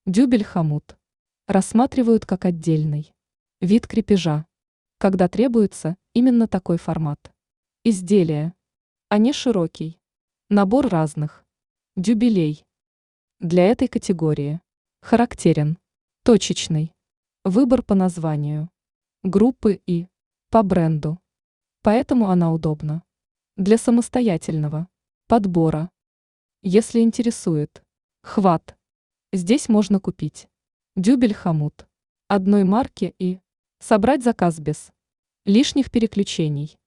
Дюбель-хомут рассматривают как отдельный вид крепежа, когда требуется именно такой формат. Изделия. Они широкий. Набор разных. Дюбелей. Для этой категории характерен точечный выбор по названию, группы и по бренду. Поэтому она удобна для самостоятельного подбора. Если интересует хват, здесь можно купить дюбель-хомут одной марки и собрать заказ без лишних переключений.